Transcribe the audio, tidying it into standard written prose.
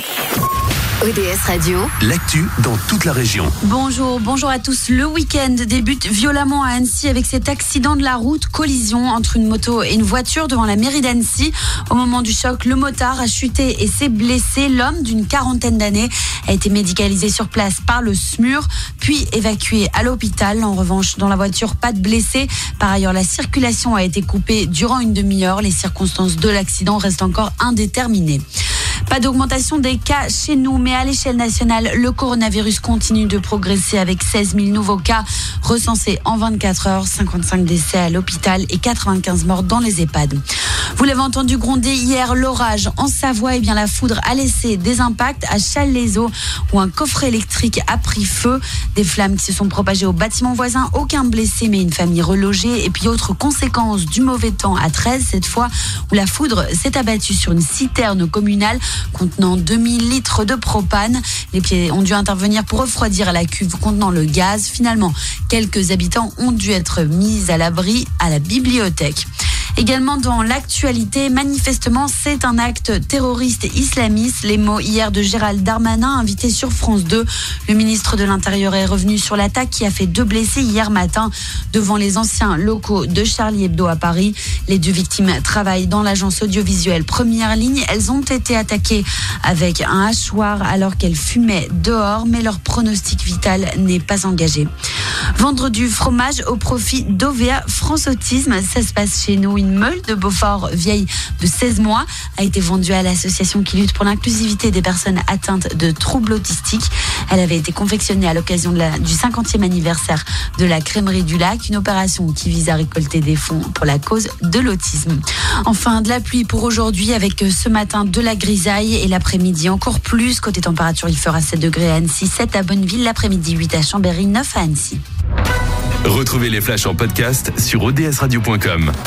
ODS Radio, l'actu dans toute la région. Bonjour à tous. Le week-end débute violemment à Annecy avec cet accident de la route, collision entre une moto et une voiture devant la mairie d'Annecy. Au moment du choc, le motard a chuté et s'est blessé. L'homme d'une 40aine d'années a été médicalisé sur place par le SMUR, puis évacué à l'hôpital. En revanche, dans la voiture, pas de blessés. Par ailleurs, la circulation a été coupée durant une demi-heure. Les circonstances de l'accident restent encore indéterminées. Pas d'augmentation des cas chez nous, mais à l'échelle nationale, le coronavirus continue de progresser avec 16 000 nouveaux cas recensés en 24 heures, 55 décès à l'hôpital et 95 morts dans les EHPAD. Vous l'avez entendu gronder hier, l'orage en Savoie, la foudre a laissé des impacts à Challes-les-Eaux où un coffret électrique a pris feu. Des flammes qui se sont propagées aux bâtiments voisins, aucun blessé mais une famille relogée. Et puis autre conséquence du mauvais temps à 13, cette fois où la foudre s'est abattue sur une citerne communale contenant 2000 litres de propane. Les pieds ont dû intervenir pour refroidir la cuve contenant le gaz. Finalement, quelques habitants ont dû être mis à l'abri à la bibliothèque. Également dans l'actualité, manifestement, c'est un acte terroriste islamiste. Les mots hier de Gérald Darmanin, invité sur France 2. Le ministre de l'Intérieur est revenu sur l'attaque qui a fait 2 blessés hier matin devant les anciens locaux de Charlie Hebdo à Paris. Les 2 victimes travaillent dans l'agence audiovisuelle Première Ligne. Elles ont été attaquées avec un hachoir alors qu'elles fumaient dehors, mais leur pronostic vital n'est pas engagé. Vendre du fromage au profit d'OVA France Autisme, ça se passe chez nous. Une meule de Beaufort vieille de 16 mois a été vendue à l'association qui lutte pour l'inclusivité des personnes atteintes de troubles autistiques. Elle avait été confectionnée à l'occasion du 50e anniversaire de la Crèmerie du Lac, une opération qui vise à récolter des fonds pour la cause de l'autisme. Enfin, de la pluie pour aujourd'hui avec ce matin de la grisaille et l'après-midi encore plus. Côté température, il fera 7 degrés à Annecy, 7 à Bonneville, l'après-midi 8 à Chambéry, 9 à Annecy. Retrouvez les flashs en podcast sur odsradio.com.